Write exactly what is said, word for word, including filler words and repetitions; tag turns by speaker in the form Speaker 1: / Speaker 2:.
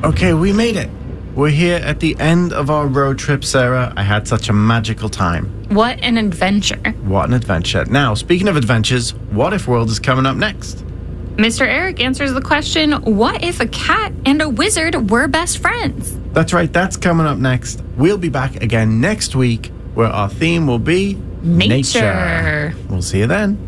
Speaker 1: Okay, we made it. We're here at the end of our road trip, Sarah. I had such a magical time.
Speaker 2: What an adventure.
Speaker 1: What an adventure. Now, speaking of adventures, What If World is coming up next.
Speaker 2: Mister Eric answers the question, what if a cat and a wizard were best friends?
Speaker 1: That's right, that's coming up next. We'll be back again next week where our theme will be
Speaker 2: Nature.
Speaker 1: nature. We'll see you then.